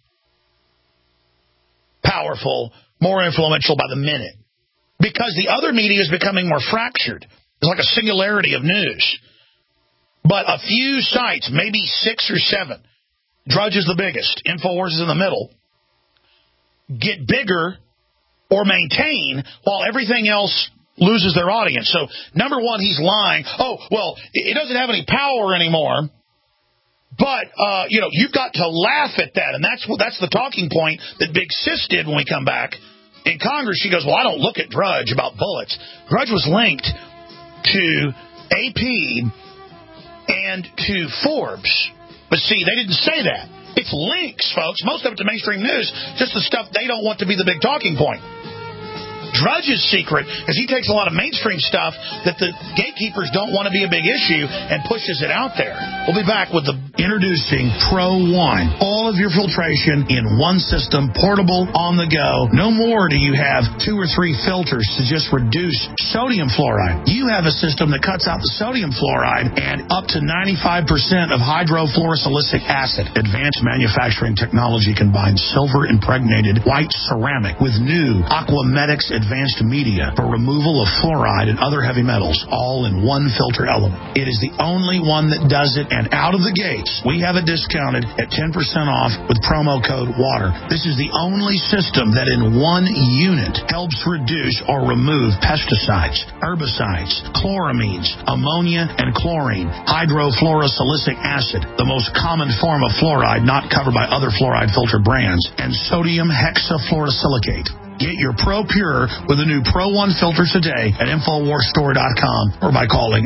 powerful, more influential by the minute. Because the other media is becoming more fractured. It's like a singularity of news. But a few sites, maybe 6 or 7, Drudge is the biggest, Infowars is in the middle, get bigger or maintain while everything else loses their audience. So, number one, he's lying. Oh, well, it doesn't have any power anymore. But, you've got to laugh at that. And that's the talking point that Big Sis did when we come back. In Congress, she goes, well, I don't look at Drudge about bullets. Drudge was linked to AP and to Forbes. But see, they didn't say that. It's links, folks. Most of it to mainstream news, just the stuff they don't want to be the big talking point. Drudge's secret is he takes a lot of mainstream stuff that the gatekeepers don't want to be a big issue and pushes it out there. We'll be back with introducing Pro One. All of your filtration in one system, portable, on the go. No more do you have 2 or 3 filters to just reduce sodium fluoride. You have a system that cuts out the sodium fluoride and up to 95% of hydrofluorosilicic acid. Advanced manufacturing technology combines silver-impregnated white ceramic with new Aquamedics advanced media for removal of fluoride and other heavy metals, all in one filter element. It is the only one that does it, and out of the gates, we have it discounted at 10% off with promo code WATER. This is the only system that in one unit helps reduce or remove pesticides, herbicides, chloramines, ammonia, and chlorine, hydrofluorosilicic acid, the most common form of fluoride not covered by other fluoride filter brands, and sodium hexafluorosilicate. Get your Pro Pure with the new Pro One filters today at InfoWarsStore.com or by calling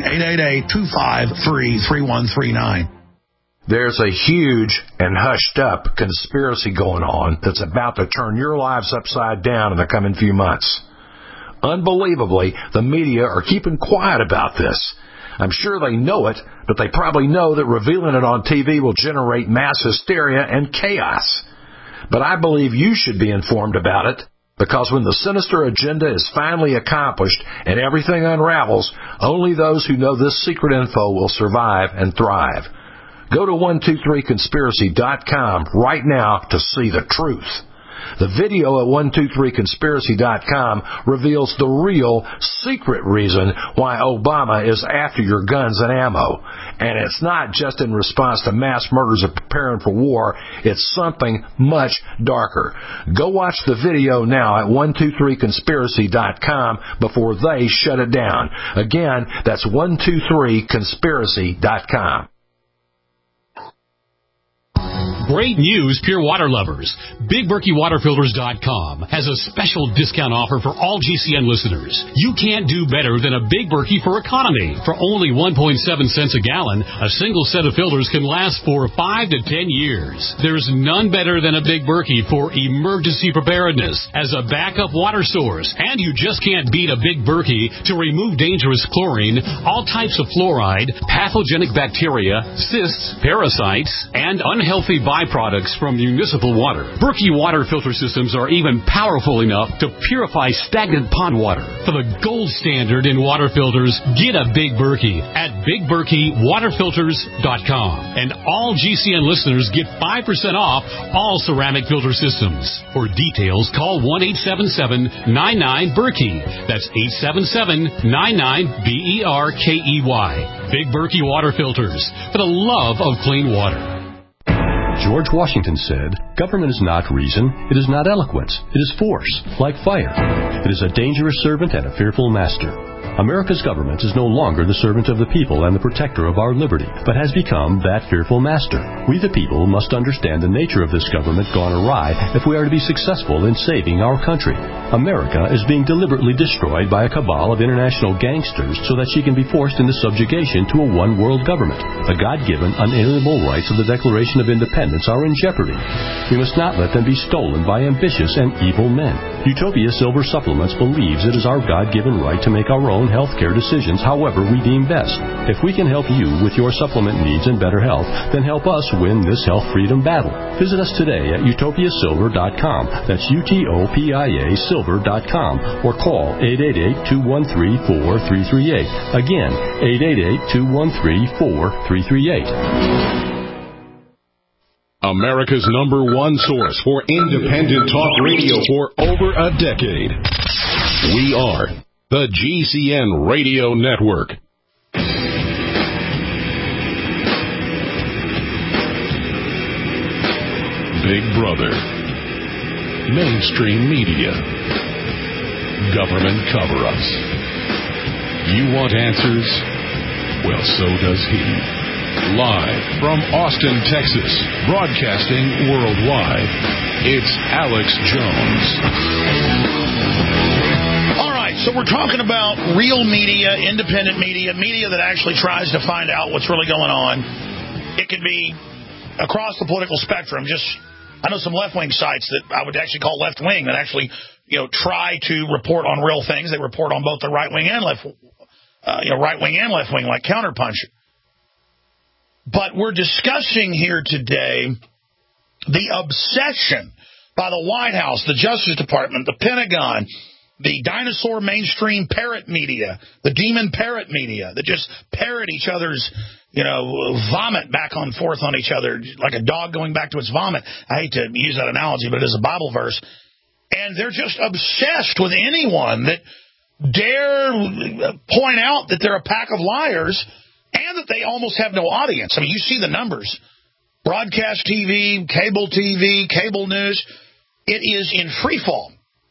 888-253-3139.
There's a huge and hushed up conspiracy going on that's about to turn your lives upside down in the coming few months. Unbelievably, the media are keeping quiet about this. I'm sure they know it, but they probably know that revealing it on TV will generate mass hysteria and chaos. But I believe you should be informed about it. Because when the sinister agenda is finally accomplished and everything unravels, only those who know this secret info will survive and thrive. Go to 123conspiracy.com right now to see the truth. The video at 123conspiracy.com reveals the real, secret reason why Obama is after your guns and ammo. And it's not just in response to mass murders and preparing for war. It's something much darker. Go watch the video now at 123conspiracy.com before they shut it down. Again, that's 123conspiracy.com.
Great news, pure water lovers. BigBerkeyWaterFilters.com has a special discount offer for all GCN listeners. You can't do better than a Big Berkey for economy. For only 1.7 cents a gallon, a single set of filters can last for 5 to 10 years. There's none better than a Big Berkey for emergency preparedness as a backup water source. And you just can't beat a Big Berkey to remove dangerous chlorine, all types of fluoride, pathogenic bacteria, cysts, parasites, and unhealthy byproducts from municipal water. Berkey water filter systems are even powerful enough to purify stagnant pond water. For the gold standard in water filters, get a Big Berkey at BigBerkeyWaterFilters.com. And all GCN listeners get 5% off all ceramic filter systems. For details, call 1-877-99-BERKEY. That's 877-99-BERKEY. Big Berkey Water Filters, for the love of clean water.
George Washington said, "Government is not reason, it is not eloquence, it is force, like fire. It is a dangerous servant and a fearful master." America's government is no longer the servant of the people and the protector of our liberty, but has become that fearful master. We the people must understand the nature of this government gone awry if we are to be successful in saving our country. America is being deliberately destroyed by a cabal of international gangsters so that she can be forced into subjugation to a one-world government. The God-given, unalienable rights of the Declaration of Independence are in jeopardy. We must not let them be stolen by ambitious and evil men. Utopia Silver Supplements believes it is our God-given right to make our own healthcare decisions however we deem best. If we can help you with your supplement needs and better health, then help us win this health freedom battle. Visit us today at utopiasilver.com. That's UTOPIA Silver.com, or call 888-213-4338. Again, 888-213-4338.
America's #1 source for independent talk radio for over a decade. We are the GCN Radio Network. Big Brother. Mainstream media. Government cover-ups. You want answers? Well, so does he. Live from Austin, Texas, broadcasting worldwide, it's Alex Jones.
All right, so we're talking about real media, independent media, media that actually tries to find out what's really going on. It could be across the political spectrum. I know some left-wing sites that I would actually call left-wing that actually, try to report on real things. They report on both the right-wing and right-wing and left-wing, like Counterpunch. But we're discussing here today the obsession by the White House, the Justice Department, the Pentagon, the dinosaur mainstream parrot media, the demon parrot media that just parrot each other's, vomit back and forth on each other, like a dog going back to its vomit. I hate to use that analogy, but it is a Bible verse. And they're just obsessed with anyone that dare point out that they're a pack of liars and that they almost have no audience. I mean, you see the numbers. Broadcast TV, cable news, it is in free fall.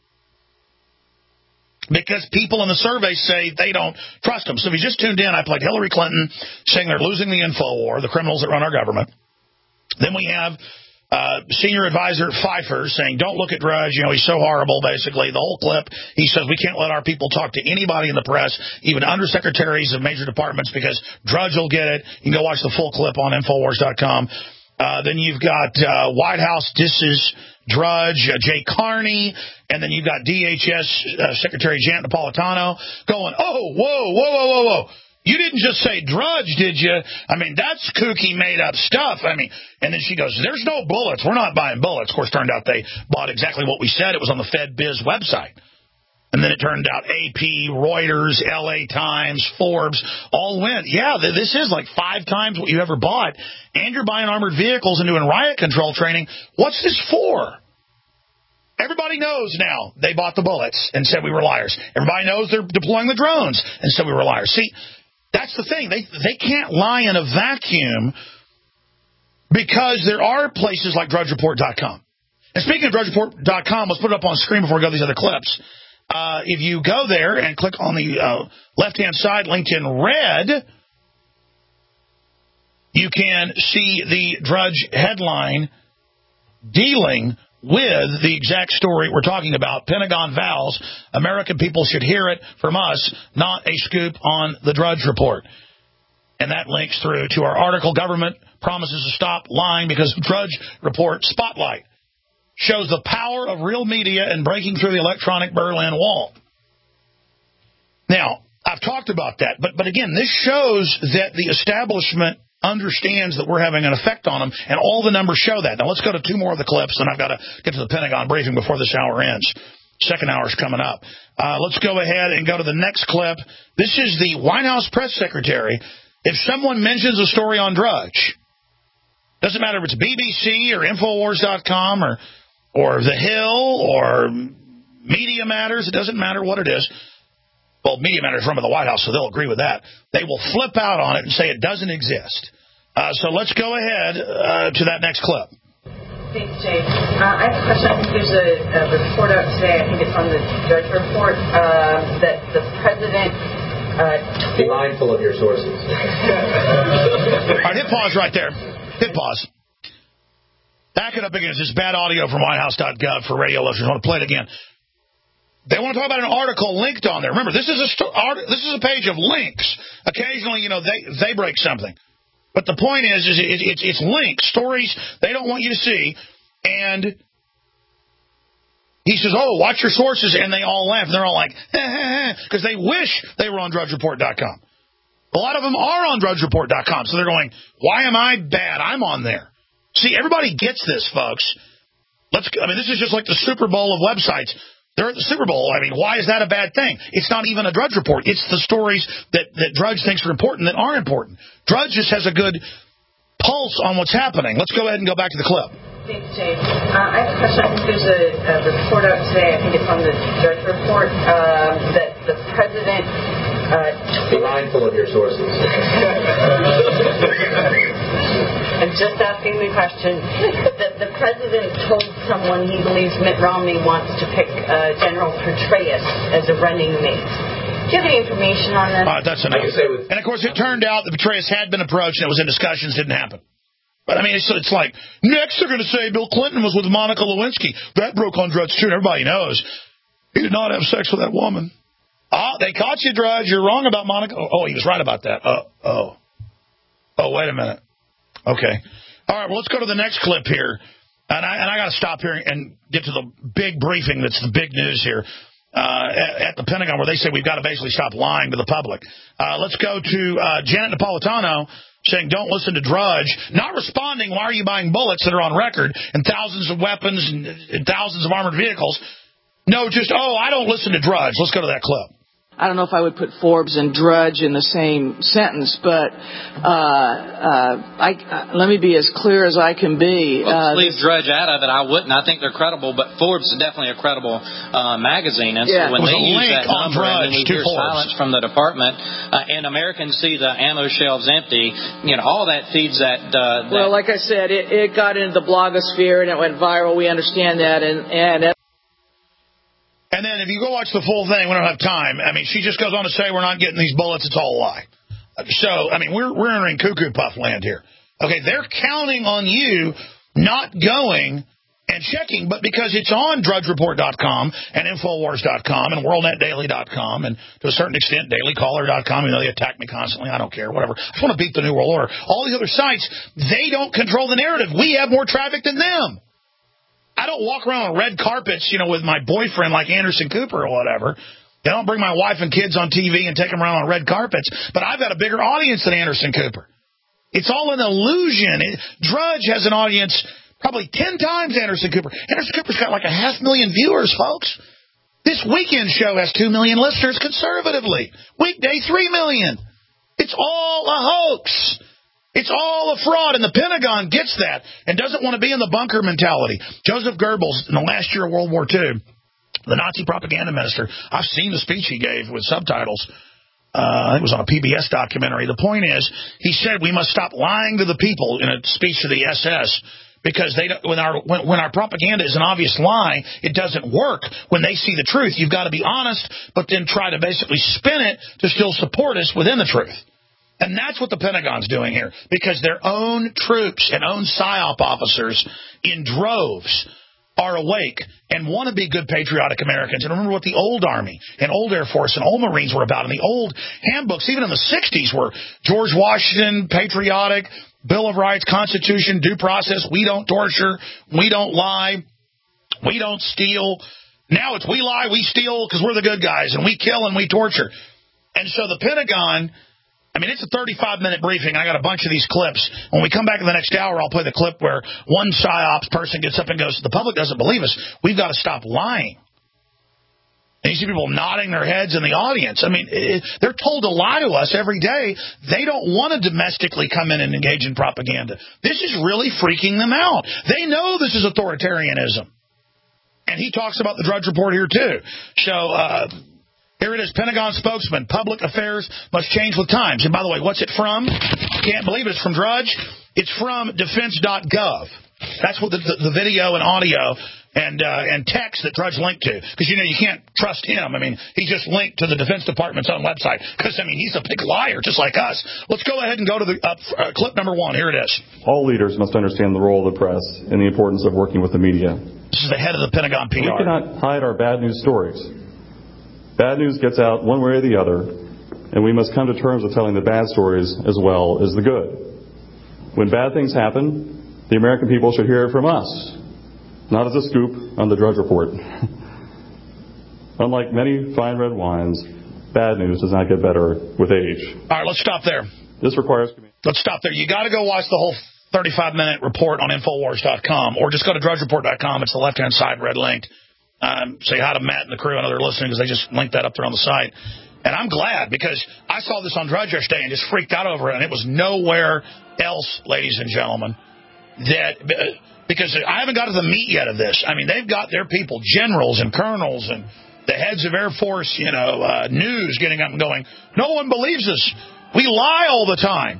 Because people in the survey say they don't trust them. So if you just tuned in, I played Hillary Clinton saying they're losing the info war, the criminals that run our government. Then we have senior advisor Pfeiffer saying, don't look at Drudge. He's so horrible, basically. The whole clip, he says we can't let our people talk to anybody in the press, even undersecretaries of major departments, because Drudge will get it. You can go watch the full clip on Infowars.com. Then you've got White House disses Drudge, Jay Carney, and then you've got DHS Secretary Janet Napolitano going, oh, whoa. You didn't just say Drudge, did you? I mean, that's kooky, made-up stuff. I mean, and then she goes, there's no bullets. We're not buying bullets. Of course, turned out they bought exactly what we said. It was on the FedBiz website. And then it turned out AP, Reuters, LA Times, Forbes all went, yeah, this is like 5 times what you ever bought. And you're buying armored vehicles and doing riot control training. What's this for? Everybody knows now they bought the bullets and said we were liars. Everybody knows they're deploying the drones and said we were liars. See, that's the thing. They can't lie in a vacuum because there are places like DrudgeReport.com. And speaking of DrudgeReport.com, let's put it up on screen before we go to these other clips. If you go there and click on the left-hand side linked in red, you can see the Drudge headline dealing with the exact story we're talking about. Pentagon vows American people should hear it from us, not a scoop on the Drudge Report. And that links through to our article, Government Promises to Stop Lying Because Drudge Report Spotlight shows the power of real media in breaking through the electronic Berlin Wall. Now, I've talked about that, but again, this shows that the establishment understands that we're having an effect on them, and all the numbers show that. Now, let's go to 2 more of the clips, and I've got to get to the Pentagon briefing before this hour ends. Second hour is coming up. Let's go ahead and go to the next clip. This is the White House press secretary. If someone mentions a story on Drudge, doesn't matter if it's BBC or Infowars.com or The Hill or Media Matters, it doesn't matter what it is. Well, Media Matters run by the White House, so they'll agree with that. They will flip out on it and say it doesn't exist. So let's go ahead to that next clip.
Thanks, Jay. I have a question. I think there's a report out today, I think it's on the Drudge Report, that the president... Be mindful of your sources.
All right, hit pause right there. Hit pause. Back it up again. It's this bad audio from whitehouse.gov for radio listeners. I want to play it again. They want to talk about an article linked on there. Remember, this is a page of links. Occasionally, they break something. But the point is it's links, stories they don't want you to see. And he says, oh, watch your sources, and they all laugh. And they're all like, because they wish they were on DrudgeReport.com. A lot of them are on DrudgeReport.com, so they're going, why am I bad? I'm on there. See, everybody gets this, folks. This is just like the Super Bowl of websites. They're at the Super Bowl. Why is that a bad thing? It's not even a Drudge Report. It's the stories that Drudge thinks are important that aren't important. Drudge just has a good pulse on what's happening. Let's go ahead and go back to the clip.
Thanks, Jay. I have a question. I think there's a report out today, I think it's on the Drudge Report, that the president... Be mindful of your sources. I'm just asking the question. The president told someone he believes Mitt Romney wants to pick General Petraeus as a running mate. Do you have any information on this?
That's enough. And, of course, it turned out that Petraeus had been approached and it was in discussions, didn't happen. But, it's like, next they're going to say Bill Clinton was with Monica Lewinsky. That broke on Drudge, too, and everybody knows. He did not have sex with that woman. They caught you, Drudge. You're wrong about Monica. Oh, he was right about that. Oh, wait a minute. Okay. All right, well, let's go to the next clip here. And I got to stop here and get to the big briefing that's the big news here at the Pentagon, where they say we've got to basically stop lying to the public. Let's go to Janet Napolitano saying don't listen to Drudge, not responding, why are you buying bullets that are on record and thousands of weapons and thousands of armored vehicles. No, just, I don't listen to Drudge. Let's go to that clip.
I don't know if I would put Forbes and Drudge in the same sentence, but let me be as clear as I can be.
Well, leave Drudge out of it, I wouldn't. I think they're credible, but Forbes is definitely a credible magazine. And so when they use that number and then we hear silence from the department, and Americans see the ammo shelves empty, all that feeds that.
Well, like I said, it got into the blogosphere and it went viral. We understand that,
And then if you go watch the full thing, we don't have time. She just goes on to say we're not getting these bullets. It's all a lie. So, we're entering cuckoo puff land here. Okay, they're counting on you not going and checking, but because it's on DrudgeReport.com and Infowars.com and WorldNetDaily.com and to a certain extent DailyCaller.com. They attack me constantly. I don't care, whatever. I just want to beat the New World Order. All these other sites, they don't control the narrative. We have more traffic than them. I don't walk around on red carpets, with my boyfriend like Anderson Cooper or whatever. They don't bring my wife and kids on TV and take them around on red carpets, but I've got a bigger audience than Anderson Cooper. It's all an illusion. Drudge has an audience probably 10 times Anderson Cooper. Anderson Cooper's got like 500,000 viewers, folks. This weekend show has 2 million listeners conservatively. Weekday, 3 million. It's all a hoax. It's all a fraud, and the Pentagon gets that and doesn't want to be in the bunker mentality. Joseph Goebbels, in the last year of World War II, the Nazi propaganda minister, I've seen the speech he gave with subtitles. I think it was on a PBS documentary. The point is, he said we must stop lying to the people in a speech to the SS, because when our propaganda is an obvious lie, it doesn't work. When they see the truth, you've got to be honest, but then try to basically spin it to still support us within the truth. And that's what the Pentagon's doing here, because their own troops and own PSYOP officers in droves are awake and want to be good patriotic Americans. And remember what the old Army and old Air Force and old Marines were about. And the old handbooks, even in the 60s, were George Washington, patriotic, Bill of Rights, Constitution, due process. We don't torture. We don't lie. We don't steal. Now it's we lie, we steal, because we're the good guys, and we kill and we torture. And so the Pentagon, I mean, it's a 35-minute briefing. I got a bunch of these clips. When we come back in the next hour, I'll play the clip where one PSYOPs person gets up and goes, the public doesn't believe us. We've got to stop lying. And you see people nodding their heads in the audience. I mean, they're told to lie to us every day. They don't want to domestically come in and engage in propaganda. This is really freaking them out. They know this is authoritarianism. And he talks about the Drudge Report here, too. So here it is, Pentagon spokesman, public affairs must change with times. And by the way, what's it from? Can't believe it's from Drudge. It's from defense.gov. That's what the video and audio and text that Drudge linked to. Because, you know, you can't trust him. I mean, he just linked to the Defense Department's own website. Because, I mean, he's a big liar, just like us. Let's go ahead and go to the clip number 1. Here it is.
All leaders must understand the role of the press and the importance of working with the media.
This is the head of the Pentagon PR.
We cannot hide our bad news stories. Bad news gets out one way or the other, and we must come to terms with telling the bad stories as well as the good. When bad things happen, the American people should hear it from us, not as a scoop on the Drudge Report. Unlike many fine red wines, bad news does not get better with age.
All right, let's stop there.
This requires...
Let's stop there. You got to go watch the whole 35-minute report on Infowars.com, or just go to DrudgeReport.com. It's the left-hand side red linked. Say hi to Matt and the crew. I know they're listening because they just linked that up there on the site. And I'm glad, because I saw this on Drudge yesterday and just freaked out over it, and it was nowhere else, ladies and gentlemen, because I haven't got to the meat yet of this. I mean, they've got their people, generals and colonels and the heads of Air Force, news getting up and going, no one believes us. We lie all the time.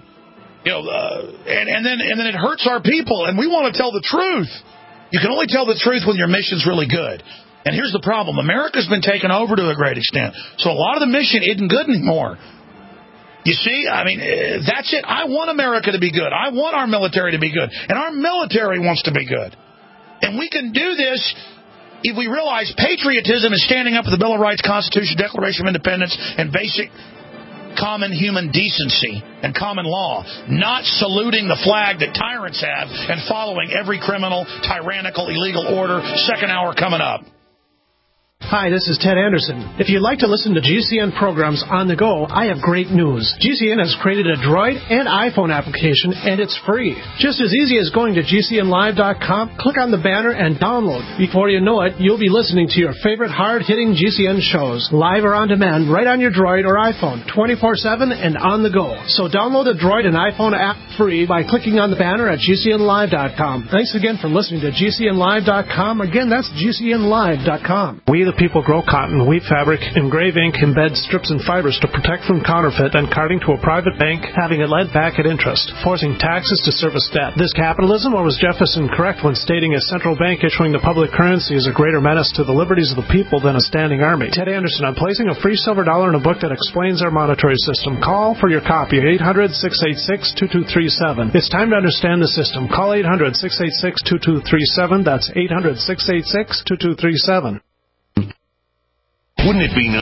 And then it hurts our people, and we want to tell the truth. You can only tell the truth when your mission's really good. And here's the problem. America's been taken over to a great extent. So a lot of the mission isn't good anymore. You see, I mean, that's it. I want America to be good. I want our military to be good. And our military wants to be good. And we can do this if we realize patriotism is standing up for the Bill of Rights, Constitution, Declaration of Independence, and basic common human decency and common law, not saluting the flag that tyrants have and following every criminal, tyrannical, illegal order. Second hour coming up.
Hi, this is Ted Anderson. If you'd like to listen to GCN programs on the go, I have great news. GCN has created a Droid and iPhone application, and it's free. Just as easy as going to GCNlive.com, click on the banner, and download. Before you know it, you'll be listening to your favorite hard-hitting GCN shows, live or on demand, right on your Droid or iPhone, 24/7 and on the go. So download the Droid and iPhone app free by clicking on the banner at GCNlive.com. Thanks again for listening to GCNlive.com. Again, that's GCNlive.com. We the people grow cotton, weave fabric, engrave ink, embed strips and fibers to protect from counterfeit and carting to a private bank, having it lent back at interest, forcing taxes to service debt. This capitalism, or was Jefferson correct when stating a central bank issuing the public currency is a greater menace to the liberties of the people than a standing army? Ted Anderson, I'm placing a free silver dollar in a book that explains our monetary system. Call for your copy at 800-686-2237. It's time to understand the system. Call 800-686-2237. That's 800-686-2237.
Wouldn't it be nice?